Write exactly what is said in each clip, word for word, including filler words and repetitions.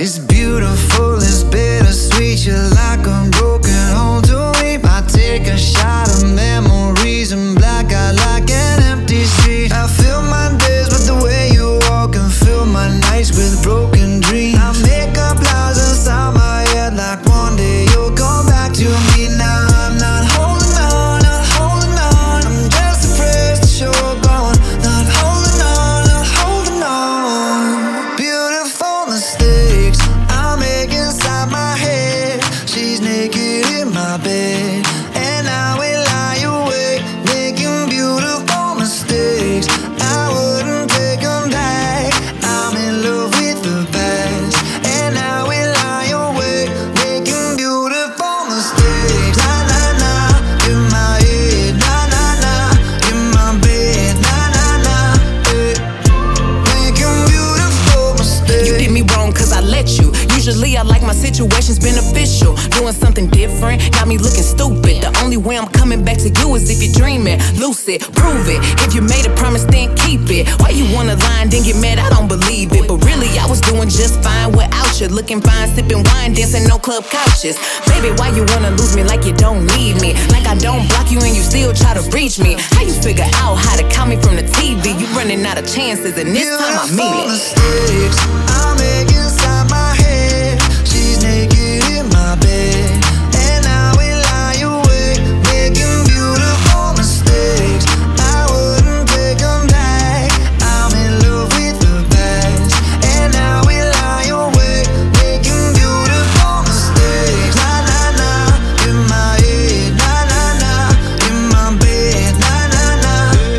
It's beautiful, it's bittersweet. You're like a broken home to me. I take a shot of memories and black out like an empty street. I fill my days with the way you walk and fill my nights with broken dreams. I make up lies inside my head like one day you'll come back to me. Now I'm not holding on, not holding on. I'm just afraid that you're gone. Not holding on, not holding on. Beautiful mistakes I make inside my head. She's naked in my bed and I will lie awake, making beautiful mistakes. I wouldn't take them back. I'm in love with the past and I will lie awake, making beautiful mistakes. Na na na, in my head. Na na na, in my bed. Na na na, eh. Making beautiful mistakes. You did me wrong cause I let you. Usually I like my situations beneficial. Doing something different got me looking stupid. The only way I'm coming back to you is if you're dreaming. Lucid, prove it. If you made a promise, then keep it. Why you wanna lie and then get mad? I don't believe it. But really, I was doing just fine without you. Looking fine, sipping wine, dancing no club couches. Baby, why you wanna lose me like you don't need me? Like I don't block you and you still try to reach me. How you figure out how to count me from the T V? You running out of chances and this time I mean it. Mistakes I make inside my head. She's naked in my bed and I will lie awake, making beautiful mistakes. I wouldn't take them back. I'm in love with the past and I will lie awake, making beautiful mistakes. Na na na, in my head. Na na na, in my bed. Na na na,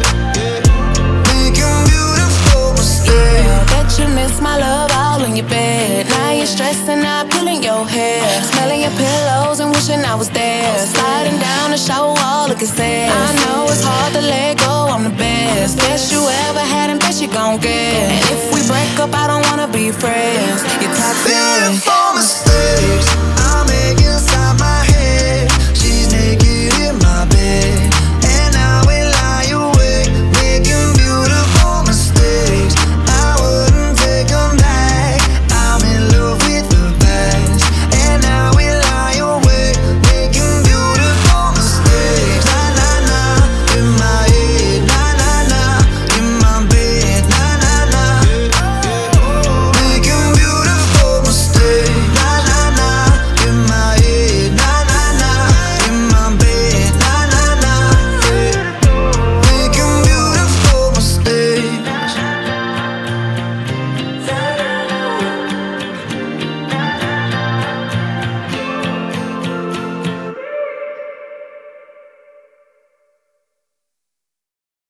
making beautiful mistakes. Yeah, bet you miss my love all in your bed. Now you're stressing out, pulling your hair, smelling your pillows and wishing I was there. Sliding down the shower wall, looking sad. I know it's hard to let go, I'm the best. Best you ever had and best you gon' get. And if we break up, I don't wanna be friends. You're toxic. Beautiful mistakes